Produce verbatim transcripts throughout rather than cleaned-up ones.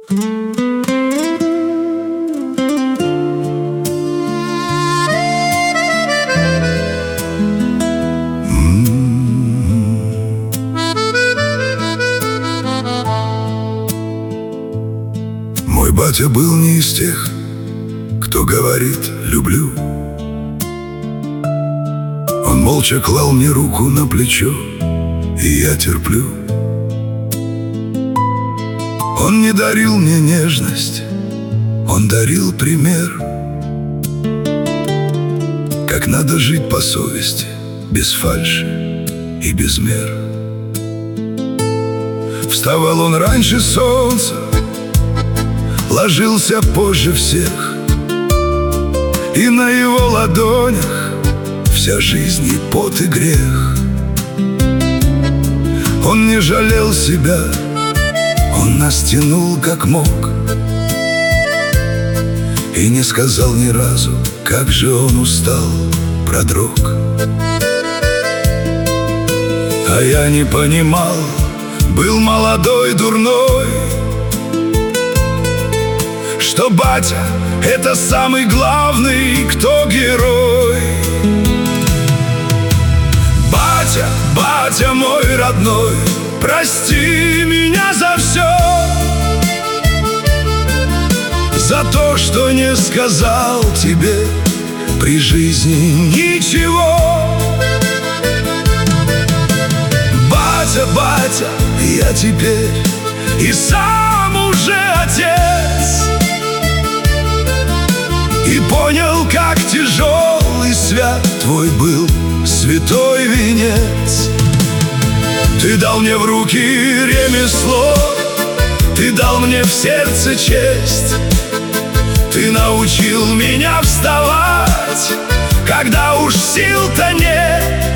Мой батя был не из тех, кто говорит «люблю». Он молча клал мне руку на плечо, и я терплю. Он не дарил мне нежность, он дарил пример, как надо жить по совести, без фальши и без мер. Вставал он раньше солнца, ложился позже всех, и на его ладонях вся жизнь и пот и грех. Он не жалел себя, он нас тянул как мог, и не сказал ни разу, как же он устал, продрог. А я не понимал, был молодой, дурной, что батя — это самый главный, кто герой. Батя, батя мой родной, прости меня за все, за то, что не сказал тебе при жизни ничего. Батя, батя, я теперь и сам уже отец, и понял, как тяжел и свят твой был святой венец. Ты дал мне в руки ремесло, ты дал мне в сердце честь, ты научил меня вставать, когда уж сил-то нет.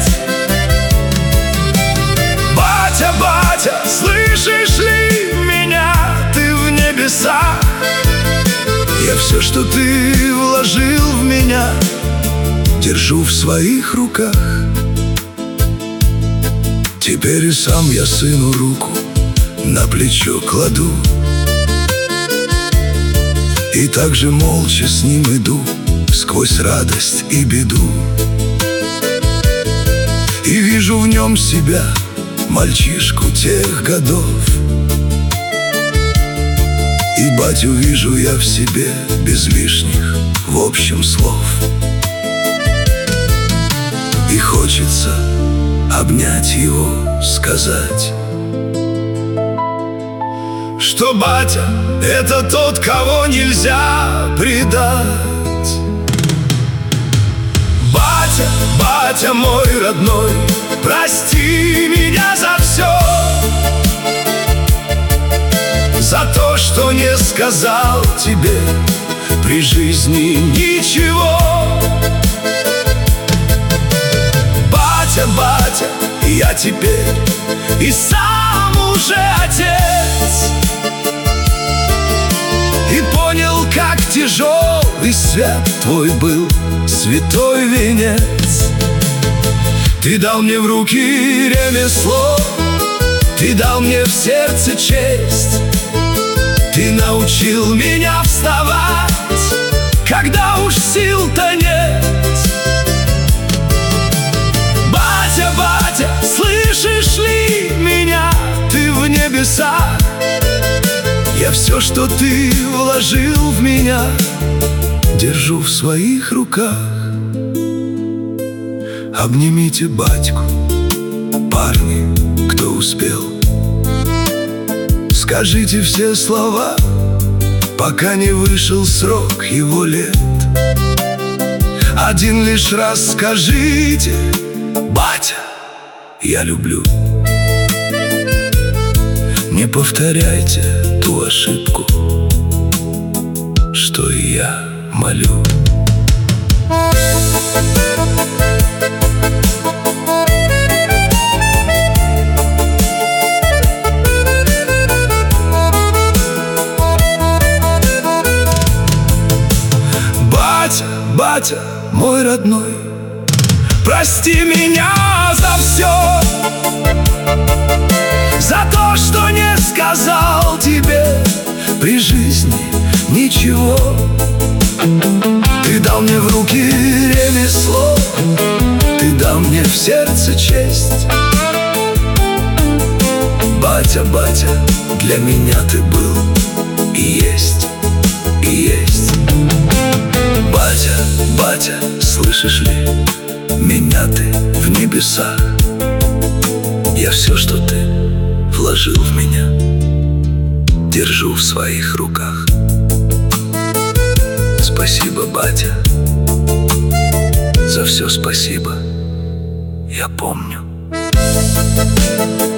Батя, батя, слышишь ли меня, ты в небесах? Я все, что ты вложил в меня, держу в своих руках. Теперь и сам я сыну руку на плечо кладу, и так же молча с ним иду сквозь радость и беду. И вижу в нем себя, мальчишку тех годов, и батю вижу я в себе без лишних, в общем, слов. И хочется обнять его, сказать, что батя — это тот, кого нельзя предать. Батя, батя мой родной, прости меня за все, за то, что не сказал тебе при жизни ничего. Батя, батя, я теперь и сам уже отец, и понял, как тяжел и свят твой был святой венец. Ты дал мне в руки ремесло, ты дал мне в сердце честь, ты научил меня вставать, когда уж сил-то нет. Батя, батя, слышишь ли меня, ты в небесах? Я все, что ты вложил в меня, держу в своих руках. Обнимите батьку, парни, кто успел, скажите все слова, пока не вышел срок его лет. Один лишь раз скажите: батя, я люблю. Не повторяйте ту ошибку, что и я молю. Батя, батя мой родной, прости меня за все, за то, что не сказал тебе при Батя, батя, для меня ты был и есть, и есть. Батя, батя, слышишь ли, меня ты в небесах. Я все, что ты вложил в меня, держу в своих руках. Спасибо, батя, за все спасибо, я помню.